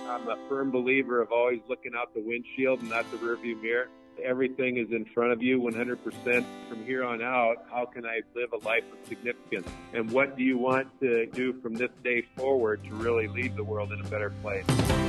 I'm a firm believer of always looking out the windshield and not the rearview mirror. Everything is in front of you 100% from here on out. How can I live a life of significance? And what do you want to do from this day forward to really leave the world in a better place?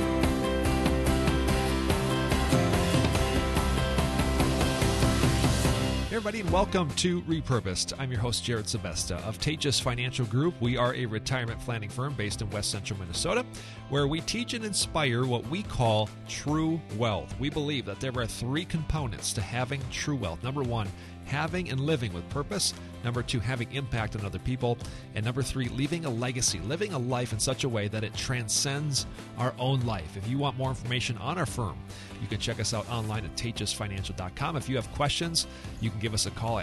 Hey everybody, and welcome to Repurposed. I'm your host, Jared Sebesta of Tejas Financial Group. We are a retirement planning firm based in West Central Minnesota, where we teach and inspire what we call true wealth. We believe that there are three components to having true wealth. Number one, having and living with purpose. Number two, having impact on other people. And number three, leaving a legacy, living a life in such a way that it transcends our own life. If you want more information on our firm, you can check us out online at tejasfinancial.com. If you have questions, you can give us a call at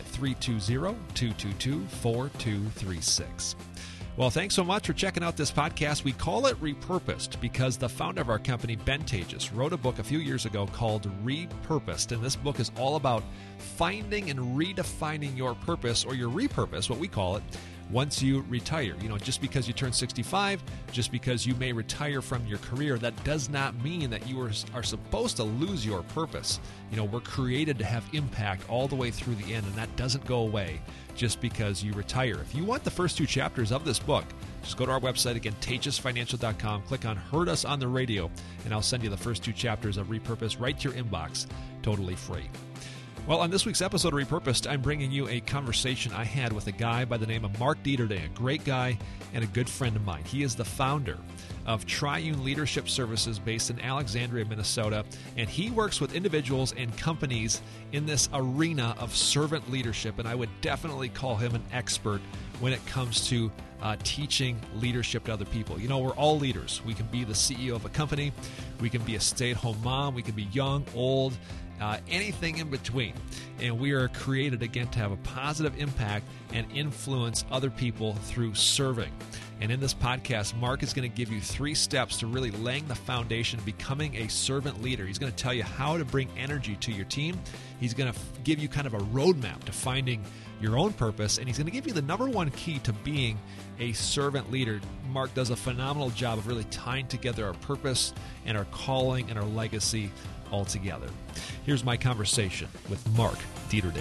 320-222-4236. Well, thanks so much for checking out this podcast. We call it Repurposed because the founder of our company, Ben Tejas, wrote a book a few years ago called Repurposed. And this book is all about finding and redefining your purpose, or your repurpose, what we call it, once you retire. You know, just because you turn 65, just because you may retire from your career, that does not mean that you are supposed to lose your purpose. You know, we're created to have impact all the way through the end, and that doesn't go away just because you retire. If you want the first two chapters of this book, just go to our website again, tejasfinancial.com, click on Heard Us on the Radio, and I'll send you the first two chapters of Repurpose right to your inbox, totally free. Well, on this week's episode of Repurposed, I'm bringing you a conversation I had with a guy by the name of Mark Dieterday, a great guy and a good friend of mine. He is the founder of Triune Leadership Services based in Alexandria, Minnesota, and he works with individuals and companies in this arena of servant leadership, and I would definitely call him an expert when it comes to teaching leadership to other people. You know, we're all leaders. We can be the CEO of a company, we can be a stay-at-home mom, we can be young, old, anything in between. And we are created, again, to have a positive impact and influence other people through serving. And in this podcast, Mark is going to give you 3 steps to really laying the foundation, becoming a servant leader. He's going to tell you how to bring energy to your team. He's going to give you kind of a roadmap to finding your own purpose, and he's going to give you the number one key to being a servant leader. Mark does a phenomenal job of really tying together our purpose and our calling and our legacy all together. Here's my conversation with Mark Dieterday.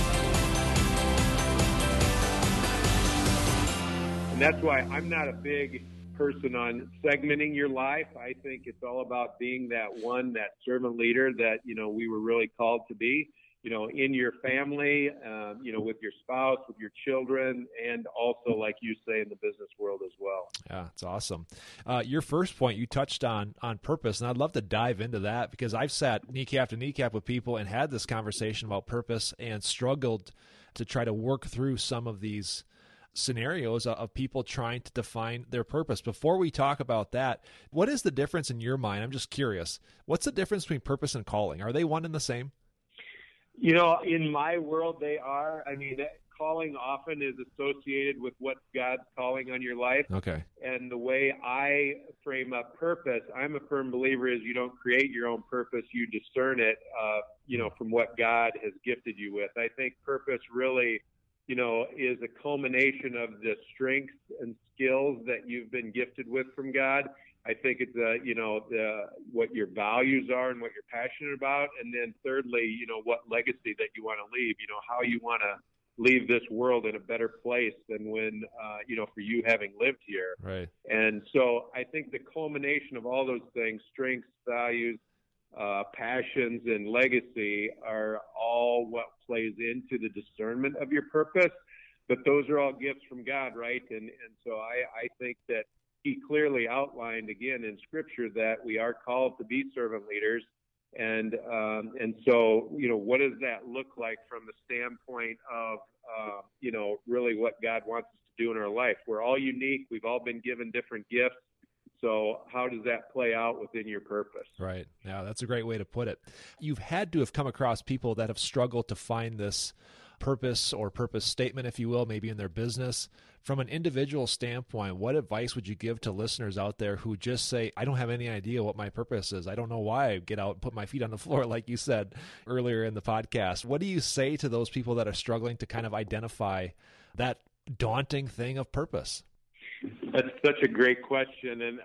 And that's why I'm not a big person on segmenting your life. I think it's all about being that servant leader that, you know, we were really called to be, you know, in your family, you know, with your spouse, with your children, and also, like you say, in the business world as well. Yeah, it's awesome. Your first point, you touched on purpose, and I'd love to dive into that because I've sat kneecap to kneecap with people and had this conversation about purpose and struggled to try to work through some of these scenarios of people trying to define their purpose. Before we talk about that, what is the difference in your mind? I'm just curious. What's the difference between purpose and calling? Are they one and the same? You know, in my world, they are. I mean, calling often is associated with what God's calling on your life. Okay. And the way I frame up purpose, I'm a firm believer is you don't create your own purpose, you discern it, you know, from what God has gifted you with. I think purpose really, you know, is a culmination of the strengths and skills that you've been gifted with from God. I think it's, you know, what your values are and what you're passionate about. And then thirdly, you know, what legacy that you want to leave, you know, how you want to leave this world in a better place than when, you know, for you having lived here. Right. And so I think the culmination of all those things, strengths, values, passions, and legacy are all what plays into the discernment of your purpose. But those are all gifts from God, right? And so I think that He clearly outlined again in Scripture that we are called to be servant leaders. And so, you know, what does that look like from the standpoint of, you know, really what God wants us to do in our life? We're all unique. We've all been given different gifts. So how does that play out within your purpose? Right. Yeah, that's a great way to put it. You've had to have come across people that have struggled to find this purpose or purpose statement, if you will, maybe in their business. From an individual standpoint, what advice would you give to listeners out there who just say, I don't have any idea what my purpose is. I don't know why I get out and put my feet on the floor, like you said earlier in the podcast. What do you say to those people that are struggling to kind of identify that daunting thing of purpose? That's such a great question, and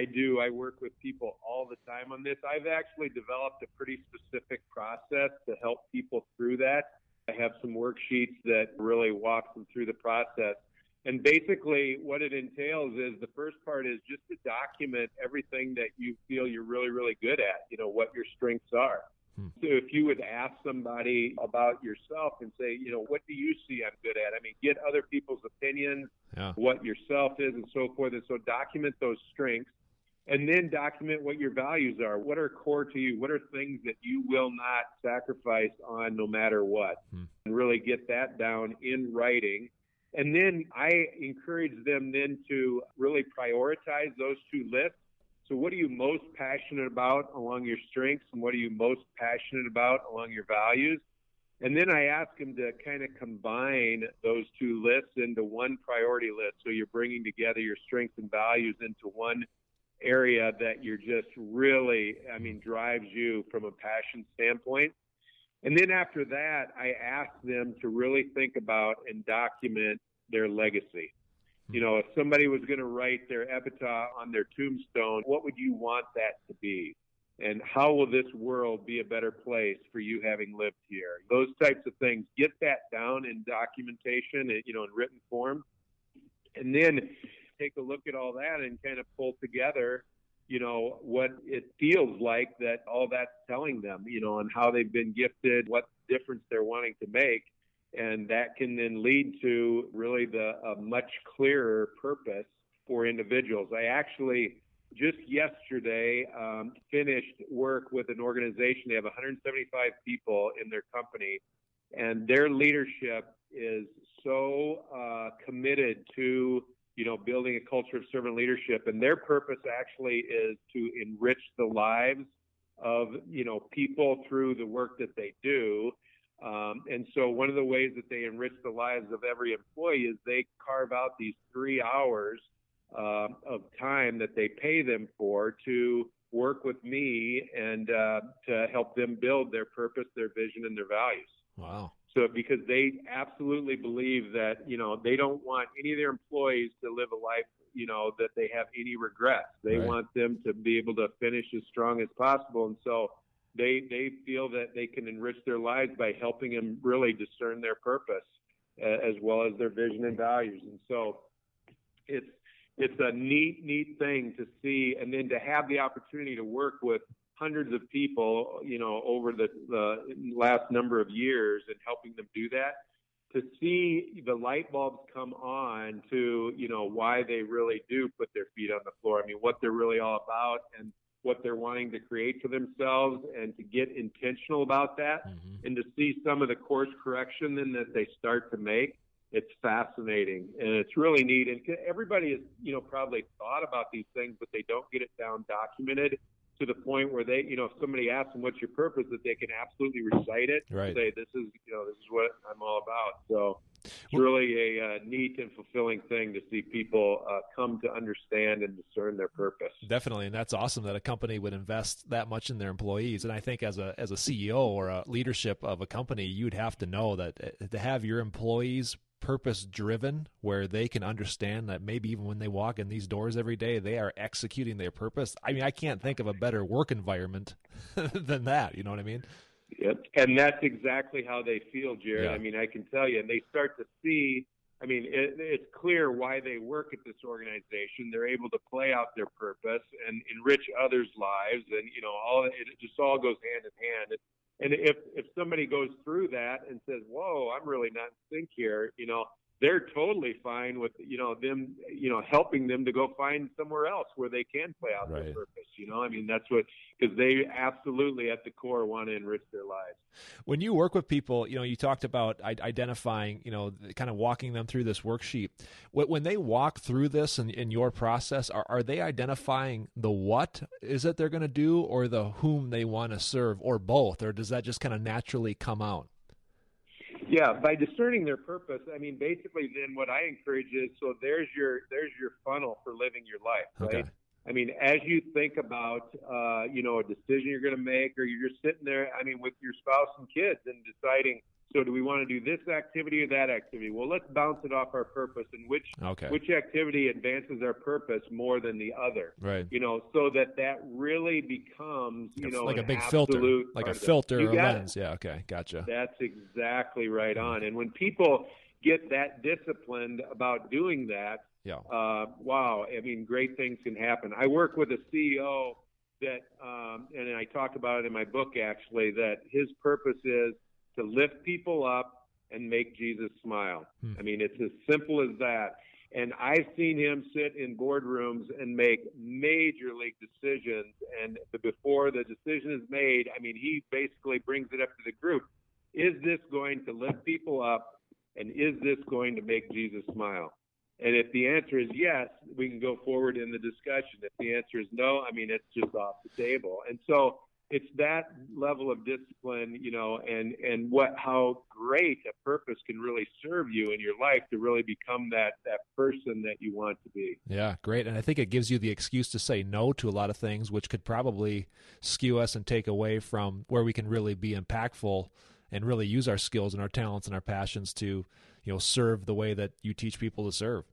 I work with people all the time on this. I've actually developed a pretty specific process to help people through that. I have some worksheets that really walk them through the process. And basically what it entails is the first part is just to document everything that you feel you're really, really good at, what your strengths are. So if you would ask somebody about yourself and say, what do you see I'm good at? I mean, get other people's opinions, what yourself is and so forth. And so document those strengths and then document what your values are. What are core to you? What are things that you will not sacrifice on no matter what? And really get that down in writing. And then I encourage them then to really prioritize those two lists. So what are you most passionate about along your strengths, and what are you most passionate about along your values? And then I ask them to kind of combine those two lists into one priority list. So you're bringing together your strengths and values into one area that you're just really, drives you from a passion standpoint. And then after that, I ask them to really think about and document their legacy. If somebody was going to write their epitaph on their tombstone, what would you want that to be? And how will this world be a better place for you having lived here? Those types of things. Get that down in documentation, in written form. And then take a look at all that and kind of pull together, what it feels like that all that's telling them, and how they've been gifted, what difference they're wanting to make. And that can then lead to really a much clearer purpose for individuals. I actually just yesterday finished work with an organization. They have 175 people in their company, and their leadership is so committed to, building a culture of servant leadership. And their purpose actually is to enrich the lives of, people through the work that they do. And so one of the ways that they enrich the lives of every employee is they carve out these 3 hours of time that they pay them for to work with me and to help them build their purpose, their vision, and their values. Wow. So because they absolutely believe that, they don't want any of their employees to live a life, that they have any regrets. They want them to be able to finish as strong as possible. And so they feel that they can enrich their lives by helping them really discern their purpose as well as their vision and values. And so it's a neat thing to see, and then to have the opportunity to work with hundreds of people, over the last number of years and helping them do that, to see the light bulbs come on to, why they really do put their feet on the floor. I mean, what they're really all about and what they're wanting to create for themselves, and to get intentional about that, and to see some of the course correction then that they start to make. It's fascinating, and it's really neat. And everybody has, probably thought about these things, but they don't get it down documented to the point where they, if somebody asks them, what's your purpose, that they can absolutely recite it and say, this is what I'm all about. So it's really a neat and fulfilling thing to see people come to understand and discern their purpose. Definitely, and that's awesome that a company would invest that much in their employees. And I think as a CEO or a leadership of a company, you'd have to know that to have your employees purpose-driven, where they can understand that maybe even when they walk in these doors every day, they are executing their purpose. I mean, I can't think of a better work environment than that. You know what I mean? Yep. And that's exactly how they feel, Jared. Yeah. I mean, I can tell you, and they start to see, it's clear why they work at this organization. They're able to play out their purpose and enrich others' lives. And, it just all goes hand in hand. And if somebody goes through that and says, whoa, I'm really not in sync here, they're totally fine with, them, helping them to go find somewhere else where they can play out their purpose. That's because they absolutely at the core want to enrich their lives. When you work with people, you talked about identifying, kind of walking them through this worksheet. When they walk through this in your process, are they identifying the what is it they're going to do, or the whom they want to serve, or both, or does that just kind of naturally come out? Yeah, by discerning their purpose, basically then what I encourage is, so there's your funnel for living your life, right? Okay. As you think about, a decision you're going to make, or you're just sitting there, with your spouse and kids and deciding, So do we want to do this activity or that activity? Well, let's bounce it off our purpose, and which activity advances our purpose more than the other. Right. So that really becomes, like a big filter, like a filter or a lens. Yeah. Okay. Gotcha. That's exactly right on. And when people get that disciplined about doing that, wow, I mean, great things can happen. I work with a CEO that, and I talk about it in my book, actually, that his purpose is to lift people up and make Jesus smile. I mean, it's as simple as that. And I've seen him sit in boardrooms and make major league decisions. And before the decision is made, I mean, he basically brings it up to the group. Is this going to lift people up? And is this going to make Jesus smile? And if the answer is yes, we can go forward in the discussion. If the answer is no, I mean, it's just off the table. And so it's that level of discipline, and how great a purpose can really serve you in your life to really become that person that you want to be. Yeah, great. And I think it gives you the excuse to say no to a lot of things, which could probably skew us and take away from where we can really be impactful and really use our skills and our talents and our passions to, serve the way that you teach people to serve.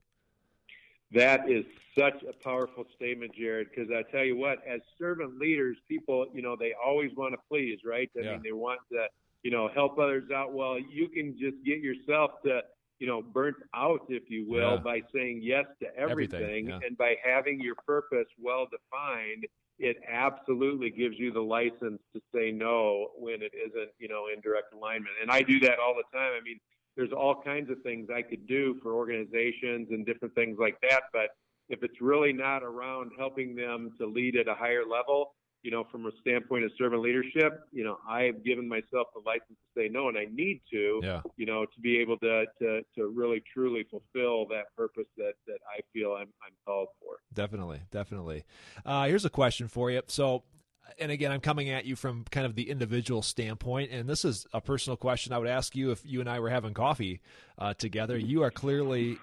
That is such a powerful statement, Jared, because I tell you what, as servant leaders, people, they always want to please, right? I mean, they want to, help others out. Well, you can just get yourself to, burnt out, if you will, by saying yes to everything. And by having your purpose well defined, it absolutely gives you the license to say no when it isn't, in direct alignment. And I do that all the time. I mean, there's all kinds of things I could do for organizations and different things like that. But if it's really not around helping them to lead at a higher level, from a standpoint of servant leadership, I have given myself the license to say no, and I need to, to be able to really truly fulfill that purpose that I feel I'm called for. Definitely. Here's a question for you. So, and again, I'm coming at you from kind of the individual standpoint, and this is a personal question I would ask you if you and I were having coffee together. You are clearly,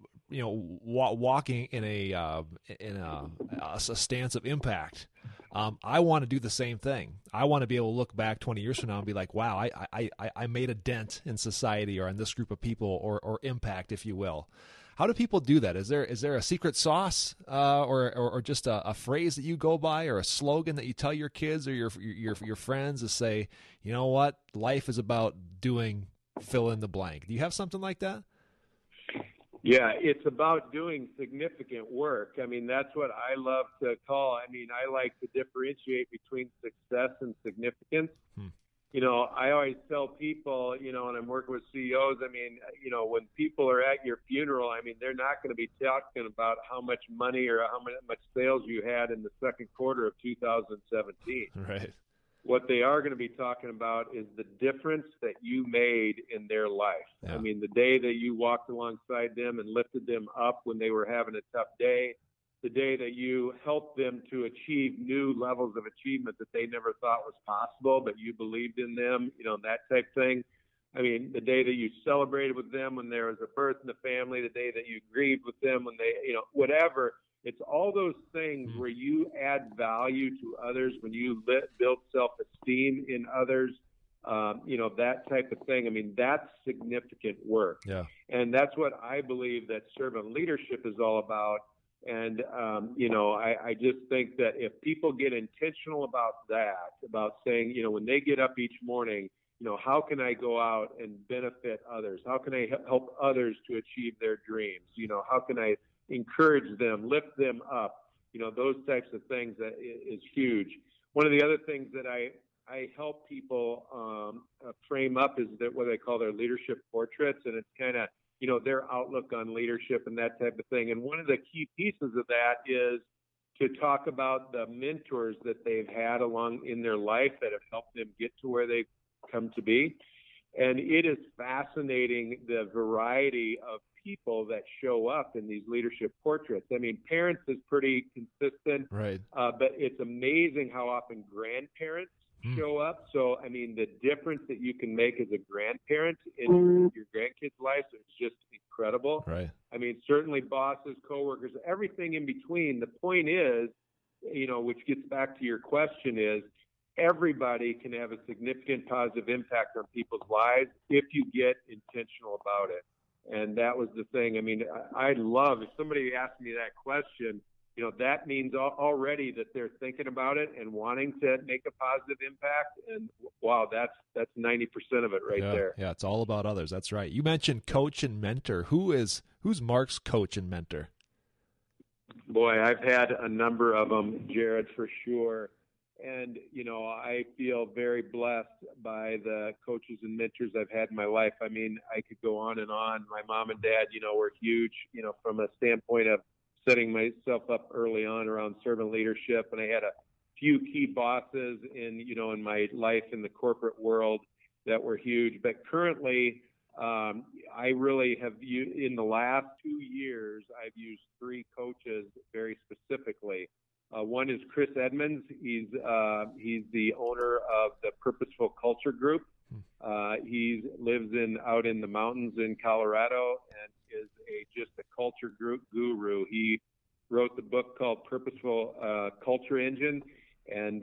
walking in a stance of impact. I want to do the same thing. I want to be able to look back 20 years from now and be like, wow, I made a dent in society or in this group of people or impact, if you will. How do people do that? Is there a secret sauce or just a phrase that you go by or a slogan that you tell your kids or your friends to say, you know what, life is about doing fill in the blank? Do you have something like that? Yeah, it's about doing significant work. I mean, that's what I love to call. I mean, I like to differentiate between success and significance. I always tell people, when I'm working with CEOs, I mean, when people are at your funeral, I mean, they're not going to be talking about how much money or how much sales you had in the second quarter of 2017. Right. What they are going to be talking about is the difference that you made in their life. Yeah. I mean, the day that you walked alongside them and lifted them up when they were having a tough day, the day that you helped them to achieve new levels of achievement that they never thought was possible, but you believed in them, that type thing. I mean, the day that you celebrated with them when there was a birth in the family, the day that you grieved with them when they, whatever. It's all those things where you add value to others, when you build self-esteem in others, that type of thing. I mean, that's significant work. Yeah. And that's what I believe that servant leadership is all about. And, I just think that if people get intentional about that, about saying, when they get up each morning, how can I go out and benefit others? How can I help others to achieve their dreams? How can I encourage them, lift them up? Those types of things that is huge. One of the other things that I help people frame up is that what they call their leadership portraits, and it's kind of, their outlook on leadership and that type of thing. And one of the key pieces of that is to talk about the mentors that they've had along in their life that have helped them get to where they've come to be. And it is fascinating the variety of people that show up in these leadership portraits. I mean, parents is pretty consistent, right? But it's amazing how often grandparents show up. So, I mean, the difference that you can make as a grandparent in your grandkids' lives is just incredible. Right. I mean, certainly bosses, coworkers, everything in between. The point is, which gets back to your question is, everybody can have a significant positive impact on people's lives if you get intentional about it. And that was the thing. I mean, I'd love if somebody asked me that question, that means already that they're thinking about it and wanting to make a positive impact. And wow, that's 90% of it right there. Yeah, it's all about others. That's right. You mentioned coach and mentor. Who's Mark's coach and mentor? Boy, I've had a number of them, Jared, for sure. And, I feel very blessed by the coaches and mentors I've had in my life. I mean, I could go on and on. My mom and dad, were huge, from a standpoint of setting myself up early on around servant leadership. And I had a few key bosses in my life in the corporate world that were huge. But currently, I really have in the last 2 years, I've used 3 coaches very specifically. One is Chris Edmonds. He's the owner of the Purposeful Culture Group. He lives out in the mountains in Colorado and is just a culture group guru. He wrote the book called Purposeful Culture Engine, and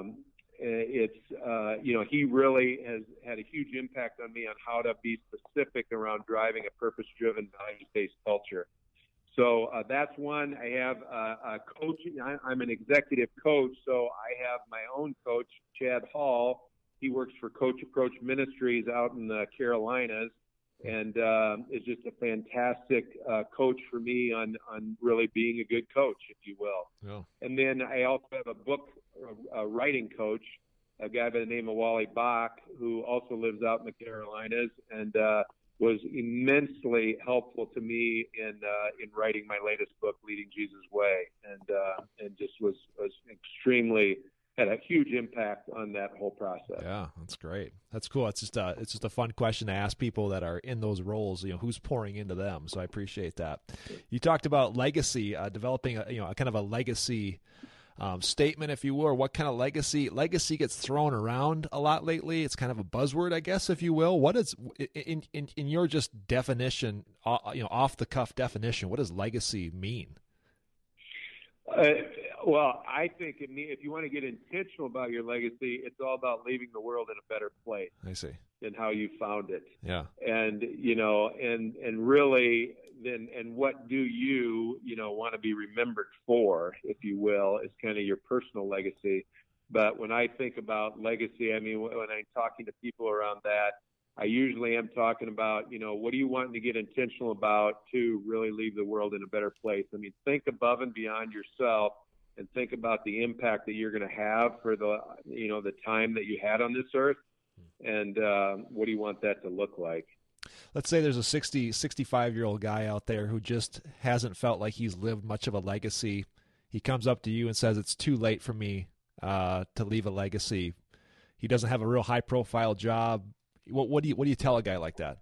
he really has had a huge impact on me on how to be specific around driving a purpose-driven, values-based culture. So that's one. I have a coach. I'm an executive coach, so I have my own coach, Chad Hall. He works for Coach Approach Ministries out in the Carolinas, and is just a fantastic coach for me on really being a good coach, if you will. Yeah. And then I also have a writing coach, a guy by the name of Wally Bach, who also lives out in the Carolinas, and was immensely helpful to me in writing my latest book, Leading Jesus' Way, and just was extremely had a huge impact on that whole process. Yeah, that's great. That's cool. It's just a fun question to ask people that are in those roles. Who's pouring into them. So I appreciate that. You talked about legacy, developing a kind of a legacy statement, if you will, or what kind of legacy gets thrown around a lot lately. It's kind of a buzzword, I guess, if you will. What is in your just definition, off the cuff definition, what does legacy mean? Well, I think if you want to get intentional about your legacy, it's all about leaving the world in a better place. I see. Than how you found it. Yeah. And and really then, and what do you want to be remembered for, if you will, is kind of your personal legacy. But when I think about legacy, I mean, when I'm talking to people around that, I usually am talking about, what do you want to get intentional about to really leave the world in a better place? I mean, think above and beyond yourself and think about the impact that you're going to have for the time that you had on this earth. And what do you want that to look like? Let's say there's a 65-year-old guy out there who just hasn't felt like he's lived much of a legacy. He comes up to you and says, it's too late for me to leave a legacy. He doesn't have a real high-profile job. What do you tell a guy like that?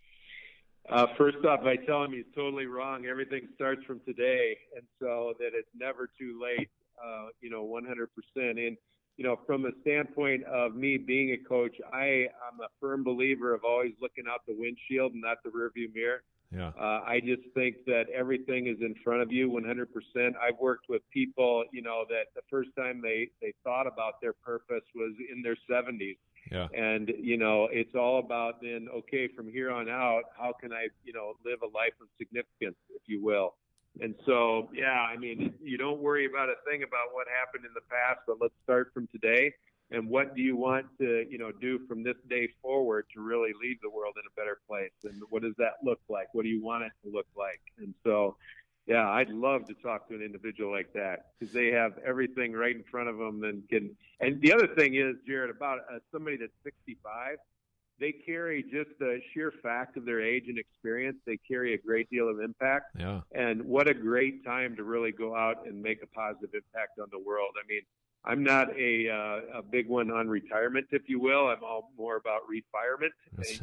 First off, I tell him he's totally wrong. Everything starts from today, and so that it's never too late, 100%. And, from a standpoint of me being a coach, I'm a firm believer of always looking out the windshield and not the rearview mirror. Yeah. I just think that everything is in front of you 100%. I've worked with people, that the first time they thought about their purpose was in their 70s. Yeah. And, it's all about then, okay, from here on out, how can I, live a life of significance, if you will? And so, yeah, I mean, you don't worry about a thing about what happened in the past, but let's start from today. And what do you want to, do from this day forward to really leave the world in a better place? And what does that look like? What do you want it to look like? And so, yeah, I'd love to talk to an individual like that because they have everything right in front of them and can. And the other thing is, Jared, about somebody that's 65, they carry just the sheer fact of their age and experience. They carry a great deal of impact. Yeah. And what a great time to really go out and make a positive impact on the world. I mean, I'm not a big one on retirement, if you will. I'm all more about refirement,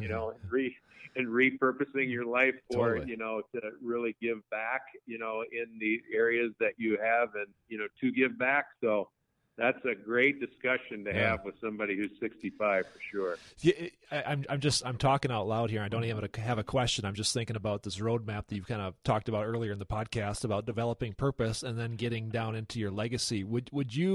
and repurposing your life for, Totally. To really give back, in the areas that you have and, to give back. So that's a great discussion to have with somebody who's 65 for sure. Yeah, I'm talking out loud here. I don't even have a question. I'm just thinking about this roadmap that you've kind of talked about earlier in the podcast about developing purpose and then getting down into your legacy. Would you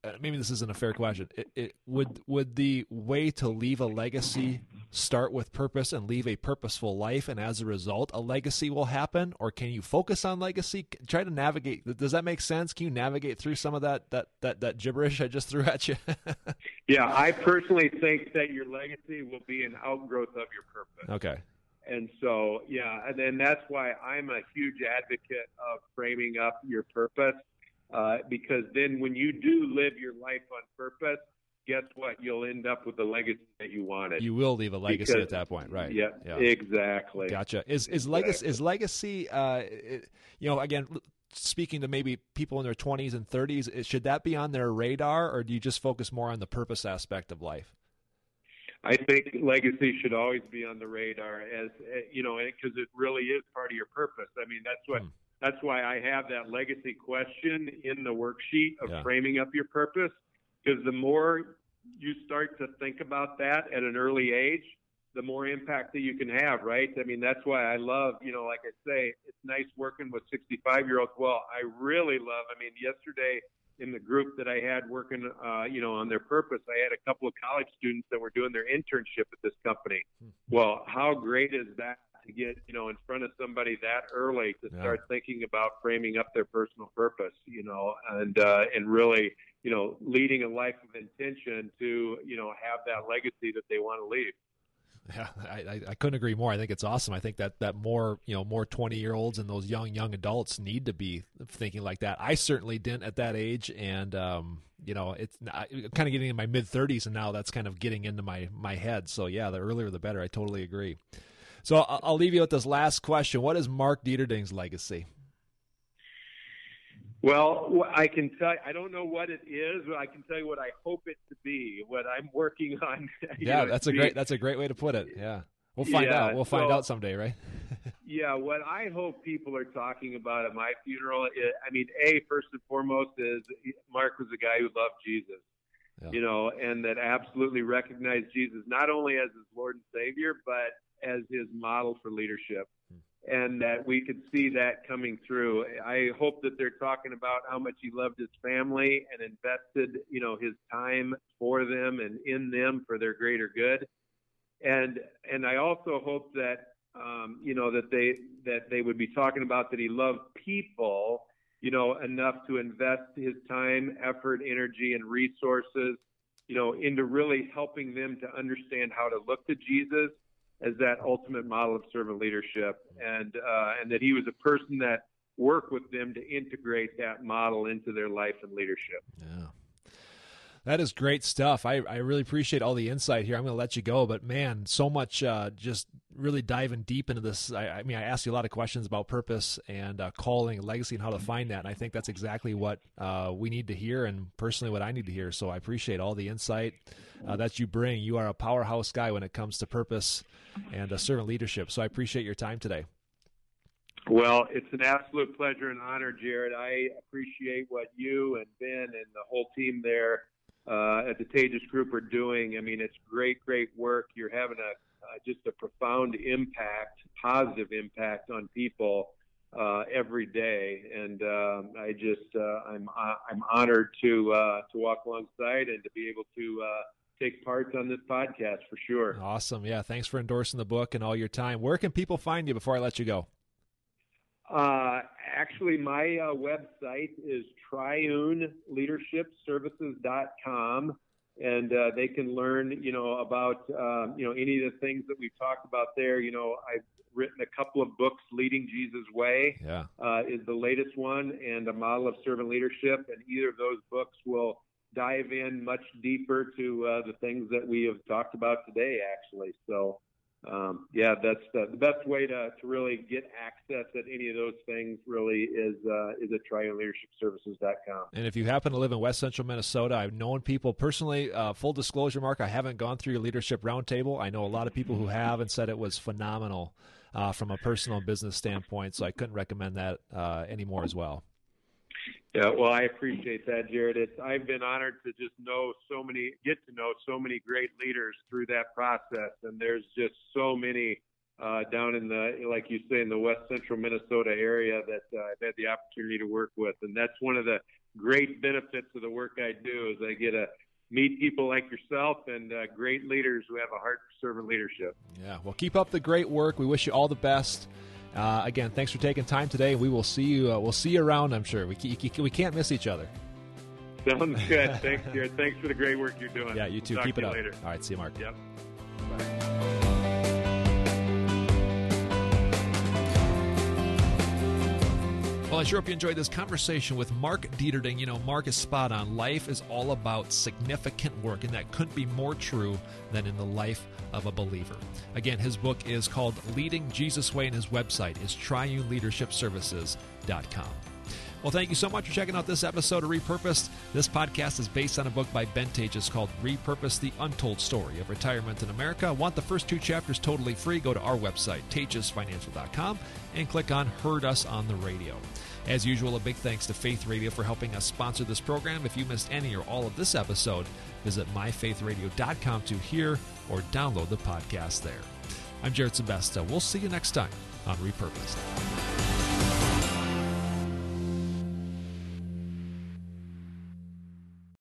maybe this isn't a fair question. Would the way to leave a legacy start with purpose and leave a purposeful life, and as a result, a legacy will happen? Or can you focus on legacy? Try to navigate. Does that make sense? Can you navigate through some of that gibberish I just threw at you? Yeah, I personally think that your legacy will be an outgrowth of your purpose. Okay. And so, yeah, and then that's why I'm a huge advocate of framing up your purpose. Because then when you do live your life on purpose, guess what? You'll end up with the legacy that you wanted. You will leave a legacy at that point, right? Yeah, exactly. Gotcha. Is legacy, again, speaking to maybe people in their 20s and 30s, should that be on their radar, or do you just focus more on the purpose aspect of life? I think legacy should always be on the radar, as because it really is part of your purpose. I mean, that's why I have that legacy question in the worksheet of framing up your purpose, because the more you start to think about that at an early age, the more impact that you can have, right? I mean, that's why I love, like I say, it's nice working with 65-year-olds. Well, I really love, yesterday in the group that I had working, on their purpose, I had a couple of college students that were doing their internship at this company. Well, how great is that to get, in front of somebody that early to start thinking about framing up their personal purpose, and really, leading a life of intention to, have that legacy that they want to leave. Yeah, I couldn't agree more. I think it's awesome. I think that more 20-year-olds and those young adults need to be thinking like that. I certainly didn't at that age, and it's kind of getting in my mid-30s, and now that's kind of getting into my head. So yeah, the earlier the better. I totally agree. So I'll leave you with this last question. What is Mark Dieterding's legacy? Well, I can tell you, I don't know what it is, but I can tell you what I hope it to be, what I'm working on. Yeah, that's a great way to put it. Yeah. We'll find out. We'll find out someday, right? Yeah, what I hope people are talking about at my funeral is, first and foremost is Mark was a guy who loved Jesus. And that absolutely recognized Jesus not only as his Lord and Savior, but as his model for leadership. And that we could see that coming through. I hope that they're talking about how much he loved his family and invested, his time for them and in them for their greater good. And I also hope that, that they would be talking about that he loved people, enough to invest his time, effort, energy, and resources, into really helping them to understand how to look to Jesus as that ultimate model of servant leadership, and that he was a person that worked with them to integrate that model into their life and leadership. Yeah. That is great stuff. I really appreciate all the insight here. I'm going to let you go, but man, so much just really diving deep into this. I asked you a lot of questions about purpose and calling, and legacy, and how to find that. And I think that's exactly what we need to hear, and personally what I need to hear. So I appreciate all the insight that you bring. You are a powerhouse guy when it comes to purpose and servant leadership. So I appreciate your time today. Well, it's an absolute pleasure and honor, Jared. I appreciate what you and Ben and the whole team there at the Tejas Group are doing. It's great work. You're having just a profound impact, positive impact on people every day, and I'm honored to walk alongside and to be able to take part on this podcast for sure. Awesome. Yeah. Thanks for endorsing the book and all your time. Where can people find you before I let you go? Actually, my website is triuneleadershipservices.com, and they can learn, about, any of the things that we've talked about there. I've written a couple of books. Leading Jesus' Way is the latest one, and A Model of Servant Leadership, and either of those books will dive in much deeper to the things that we have talked about today, actually. So, that's the best way to really get access at any of those things really is at triuneleadershipservices.com. And if you happen to live in West Central Minnesota, I've known people personally, full disclosure, Mark, I haven't gone through your leadership roundtable. I know a lot of people who have and said it was phenomenal from a personal and business standpoint, so I couldn't recommend that anymore as well. Yeah, well, I appreciate that, Jared. I've been honored to get to know so many great leaders through that process, and there's just so many down in like you say, in the West Central Minnesota area that I've had the opportunity to work with, and that's one of the great benefits of the work I do is I get to meet people like yourself and great leaders who have a heart for servant leadership. Yeah, well, keep up the great work. We wish you all the best. Again, thanks for taking time today. We will see you. We'll see you around, I'm sure. We can't miss each other. Sounds good. Thanks, Jared. Thanks for the great work you're doing. Yeah, you too. Talk Keep to it you up. later. All right, see you, Mark. Yep. Bye. Well, I sure hope you enjoyed this conversation with Mark Dieterding. You know, Mark is spot on. Life is all about significant work, and that couldn't be more true than in the life of a believer. Again, his book is called Leading Jesus Way, and his website is triuneleadershipservices.com. Well, thank you so much for checking out this episode of Repurposed. This podcast is based on a book by Ben Tages called Repurpose, The Untold Story of Retirement in America. Want the first 2 chapters totally free? Go to our website, tagesfinancial.com, and click on Heard Us on the Radio. As usual, a big thanks to Faith Radio for helping us sponsor this program. If you missed any or all of this episode, visit myfaithradio.com to hear or download the podcast there. I'm Jared Sebesta. We'll see you next time on Repurposed.